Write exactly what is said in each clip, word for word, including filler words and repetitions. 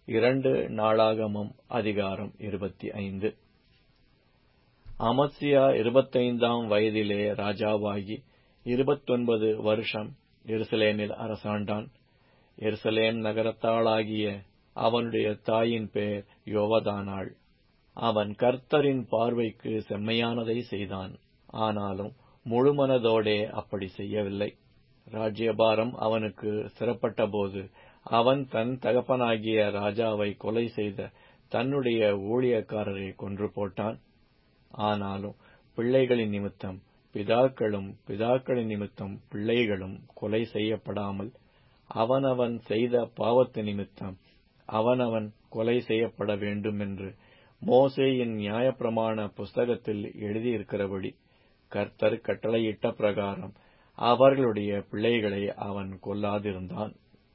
இரண்டு நாளாகமம் அதிகாரம் இருபத்தி ஐந்து. அமத்சியா இருபத்தைந்தாம் வயதிலே ராஜாவாகி இருபத்தொன்பது வருஷம் எருசலேமில் அரசாண்டான். எருசலேம் நகரத்தாளாகிய அவனுடைய தாயின் பெயர் யோவதானாள். அவன் கர்த்தரின் பார்வைக்கு செம்மையானதை செய்தான், ஆனாலும் முழுமனதோடே அப்படி செய்யவில்லை. ராஜ்யபாரம் அவனுக்கு சிறப்பட்டபோது அவன் தன் தகப்பனாகிய ராஜாவை கொலை செய்த தன்னுடைய ஊழியக்காரரை கொன்று போட்டான். ஆனாலும் பிள்ளைகளின் நிமித்தம் பிதாக்களும் பிதாக்களின் நிமித்தம் பிள்ளைகளும் கொலை செய்யப்படாமல் அவனவன் செய்த பாவத்து நிமித்தம் அவனவன் கொலை செய்யப்பட வேண்டுமென்று மோசேயின் நியாயப்பிரமாண புஸ்தகத்தில் எழுதியிருக்கிறபடி கர்த்தர் கட்டளையிட்ட பிரகாரம் அவர்களுடைய பிள்ளைகளை அவன் கொல்லாதிருந்தான்.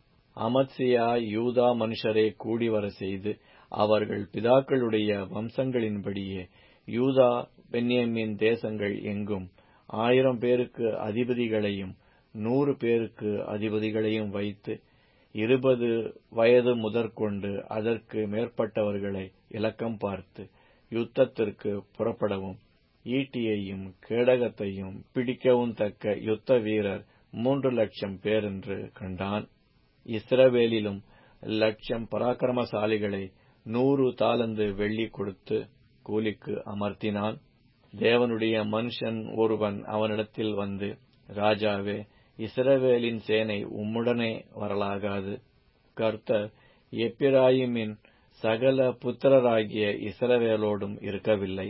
அமத்சியா யூதா மனுஷரை கூடிவர செய்து அவர்கள் பிதாக்களுடைய வம்சங்களின்படியே யூதா பென்யமீன் தேசங்கள் எங்கும் ஆயிரம் பேருக்கு அதிபதிகளையும் நூறு பேருக்கு அதிபதிகளையும் வைத்து இருபது வயது முதற்கொண்டு அதற்கு மேற்பட்டவர்களை இலக்கம் பார்த்து யுத்தத்திற்கு புறப்படவும் ஈட்டியையும் கேடகத்தையும் பிடிக்கவும் தக்க யுத்த வீரர் மூன்று லட்சம் பேரென்று கண்டான். இஸ்ரவேலிலும் லட்சம் பராக்கிரமசாலிகளை நூறு தாலந்து வெள்ளி கொடுத்து கூலிக்கு அமர்த்தினான். தேவனுடைய மனுஷன் ஒருவன் அவனிடத்தில் வந்து, ராஜாவே, இஸ்ரவேலின் சேனை உம்முடனே வரலாகாது. கர்த்தர் எப்பிராயிமின் சகல புத்திரராகிய இஸ்ரவேலோடும் இருக்கவில்லை.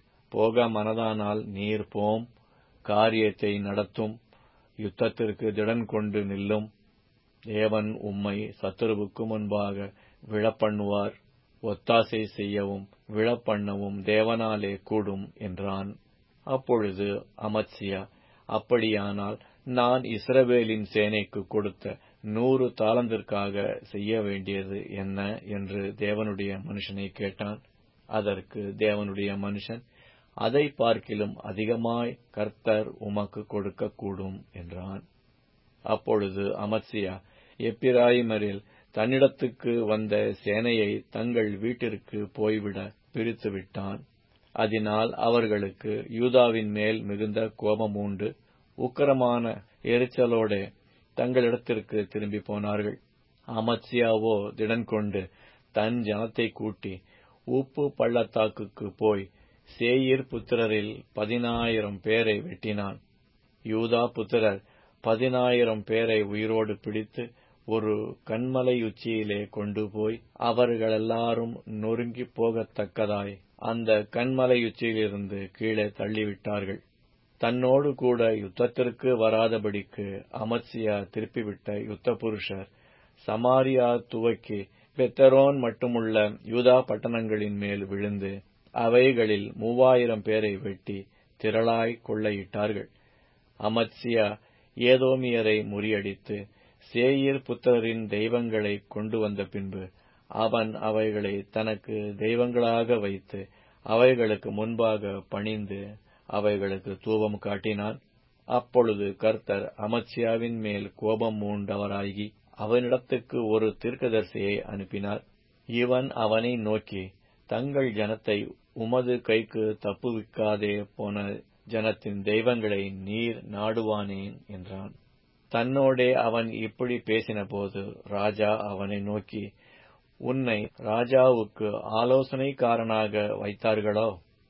போக மனதானால் நீர் போம், காரியத்தை நடத்தும், யுத்தத்திற்கு திடன் கொண்டு நில்லும். தேவன் உம்மை சத்துருவுக்கு முன்பாக விழப்பண்ணுவார். ஒத்தாசை செய்யவும் விழப்பண்ணவும் தேவனாலே கூடும் என்றான். அப்பொழுது அமத்சியா, அப்படியானால் நான் இஸ்ரவேலின் சேனைக்கு கொடுத்த நூறு தாலந்திற்காக செய்ய வேண்டியது என்ன என்று தேவனுடைய மனுஷனை கேட்டான். அதற்கு தேவனுடைய மனுஷன், அதை பார்க்கிலும் அதிகமாய் கர்த்தர் உமக்கு கொடுக்க கூடும் என்றான். அப்பொழுது அமத்சியா எப்பிராயிமரில் தன்னிடத்துக்கு வந்த சேனையை தங்கள் வீட்டிற்கு போய்விட பிரித்து விட்டான். அதனால் அவர்களுக்கு யூதாவின் மேல் மிகுந்த கோபம் உண்டு. உக்கிரமான எரிச்சலோட தங்களிடத்திற்கு திரும்பி போனார்கள். அமத்சியாவோ திடன் கொண்டு தன் ஜனத்தை கூட்டி உப்பு பள்ளத்தாக்குக்கு போய் சேயீர் புத்திரரில் பதினாயிரம் பேரை வெட்டினான். யூதா புத்திரர் பதினாயிரம் பேரை உயிரோடு பிடித்து ஒரு கன்மலை உச்சியிலே கொண்டு போய் அவர்களெல்லாரும் நொறுங்கி போகத்தக்கதாய் அந்த கன்மலையுச்சியிலிருந்து கீழே தள்ளிவிட்டார்கள். தன்னோடு கூட யுத்தத்திற்கு வராதபடிக்கு அமத்சியா திருப்பிவிட்ட யுத்த புருஷர் சமாரியா துவக்கி பெத்தரோன் மட்டுமுள்ள யூதா பட்டணங்களின் மேல் விழுந்து அவைகளில் மூவாயிரம் பேரை வெட்டி திரளாய் கொள்ளையிட்டார்கள். அமத்சியா ஏதோமியரை முறியடித்து சேயீர் புத்திரரின் தெய்வங்களை கொண்டு வந்த பின்பு அவன் அவைகளை தனக்கு தெய்வங்களாக வைத்து அவைகளுக்கு முன்பாக பணிந்து அவைகளுக்கு தூபம் காட்டினான். அப்பொழுது கர்த்தர் அமத்சியாவின் மேல் கோபம் மூண்டவராகி அவனிடத்துக்கு ஒரு தீர்க்கதரிசியை அனுப்பினார். இவன் அவனை நோக்கி, தங்கள் ஜனத்தை உமது கைக்கு தப்புவிக்காதே போன ஜனத்தின் தெய்வங்களை நீர் நாடுவானேன் என்றான். தன்னோடே அவன் இப்படி பேசின போது ராஜா அவனை நோக்கி, உன்னை ராஜாவுக்கு ஆலோசனைக்காரனாக வைத்தார்களோ?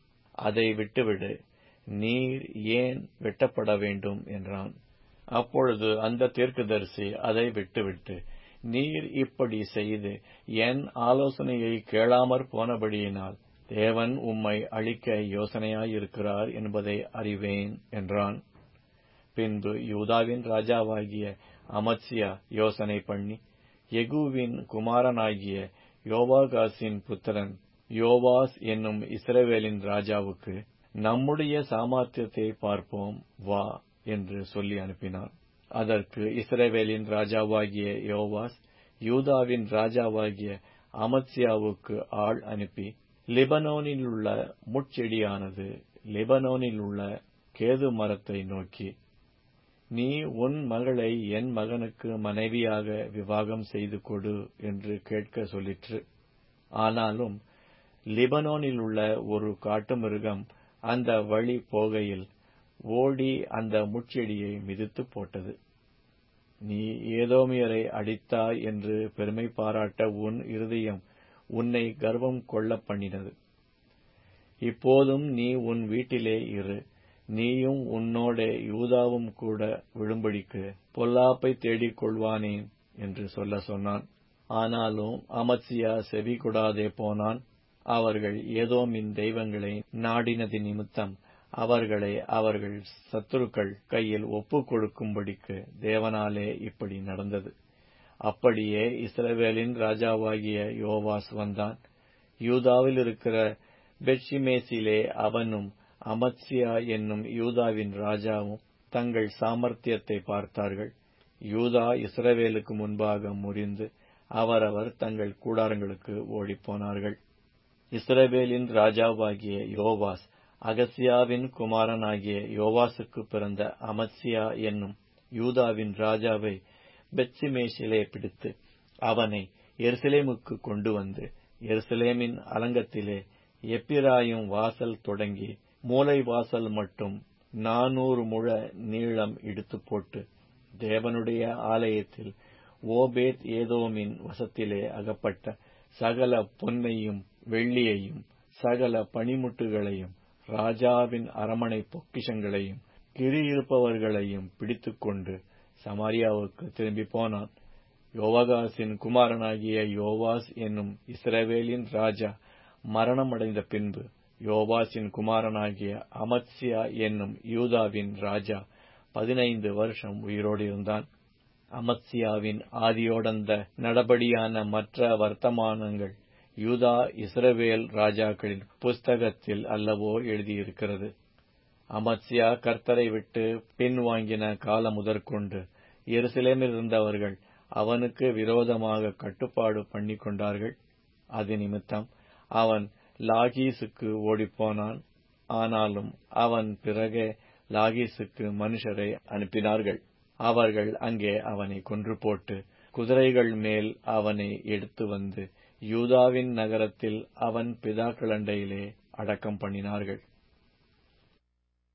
அதை விட்டுவிடு, நீர் ஏன் வெட்டப்பட வேண்டும் என்றான். அப்பொழுது அந்த தீர்க்கதரிசி அதை விட்டுவிட்டு, நீர் இப்படி செய்து என் ஆலோசனையை கேளாமற் போனபடியினால் தேவன் உம்மை அழிக்க யோசனையாயிருக்கிறார் என்பதை அறிவேன் என்றான். பின்பு யூதாவின் ராஜாவாகிய அமத்சியா யோசனை பண்ணி யெகூவின் குமாரனாகிய யோவாகாசின் புத்திரன் யோவாஸ் என்னும் இஸ்ரவேலின் ராஜாவுக்கு, நம்முடைய சாமர்த்தியத்தை பார்ப்போம் வா என்று சொல்லி அனுப்பினான். அதற்கு இஸ்ரவேலின் ராஜாவாகிய யோவாஸ் யூதாவின் ராஜாவாகிய அமத்சியாவுக்கு ஆள் அனுப்பி, லெபனோனிலுள்ள முட்செடியானது லெபனோனிலுள்ள கேது மரத்தை நோக்கி, நீ உன் மகளை என் மகனுக்கு மனைவியாக விவாகம் செய்து கொடு என்று கேட்க சொல்லிற்று. ஆனாலும் லிபனோனில் உள்ள ஒரு காட்டுமிருகம் அந்த வழி போகையில் ஓடி அந்த முட்செடியை மிதித்து போட்டது. நீ ஏதோமியரை அடித்தாய் என்று பெருமை பாராட்ட உன் இருதயம் உன்னை கர்வம் கொள்ள பண்ணினது. இப்போதும் நீ உன் வீட்டிலே இரு, நீயும் உன்னோடே யூதாவும் கூட விழும்படிக்கு பொல்லாப்பை தேடிக் கொள்வானேன் என்று சொல்ல சொன்னான். ஆனாலும் அமத்சியா செவி கொடாதே போனான். அவர்கள் ஏதோமின் தெய்வங்களை நாடினது நிமித்தம் அவர்களை அவர்கள் சத்துருக்கள் கையில் ஒப்புக் கொடுக்கும்படிக்கு தேவனாலே இப்படி நடந்தது. அப்படியே இஸ்ரவேலின் ராஜாவாகிய யோவாஸ் வந்தான். யூதாவில் இருக்கிற பெத்ஷிமேசிலே அவனும் அமத்சியா என்னும் யூதாவின் ராஜாவும் தங்கள் சாமர்த்தியத்தை பார்த்தார்கள். யூதா இஸ்ரவேலுக்கு முன்பாக முறிந்து அவரவர் தங்கள் கூடாரங்களுக்கு ஓடிப்போனார்கள். இஸ்ரவேலின் ராஜாவாகிய யோவாஸ் அகசியாவின் குமாரனாகிய யோவாசுக்கு பிறந்த அமத்சியா என்னும் யூதாவின் ராஜாவை பெத்ஷிமேசிலே பிடித்து அவனை எருசலேமுக்கு கொண்டு வந்து எருசலேமின் அலங்கத்திலே எப்பிராயும் வாசல் தொடங்கி மூலை வாசல் மட்டும் நானூறு முழ நீளம் இடித்து போட்டு தேவனுடைய ஆலயத்தில் ஓபேத் ஏதோமின் வசத்திலே அகப்பட்ட சகல பொன்னையும் வெள்ளியையும் சகல பணிமுட்டுகளையும் ராஜாவின் அரமனை பொக்கிஷங்களையும் கிரியிருப்பவர்களையும் பிடித்துக்கொண்டு சமாரியாவுக்கு திரும்பி போனான். யோவாகாசின் குமாரனாகிய யோவாஸ் என்னும் இஸ்ரவேலின் ராஜா மரணமடைந்த பின்பு யோவாசின் குமாரனாகிய அமத்சியா என்னும் யூதாவின் ராஜா பதினைந்து வருஷம் உயிரோடு இருந்தான். அமத்சியாவின் ஆதியோடந்த நடபடியான மற்ற வர்த்தமானங்கள் யூதா இஸ்ரவேல் ராஜாக்களின் புஸ்தகத்தில் அல்லவோ எழுதியிருக்கிறது. அமத்சியா கர்த்தரை விட்டு பின்வாங்கின காலம் முதற்கொண்டு எருசலேமில் இருந்தவர்கள் அவனுக்கு விரோதமாக கட்டுப்பாடு பண்ணிக் கொண்டார்கள். அது நிமித்தம் அவன் லாகீசுக்கு ஓடிப்போனான். ஆனாலும் அவன் பிறகே லாகீசுக்கு மனுஷரை அனுப்பினார்கள். அவர்கள் அங்கே அவனை கொன்று போட்டு குதிரைகள் மேல் அவனை எடுத்து வந்து யூதாவின் நகரத்தில் அவன் பிதாக்களண்டையிலே அடக்கம் பண்ணினார்கள்.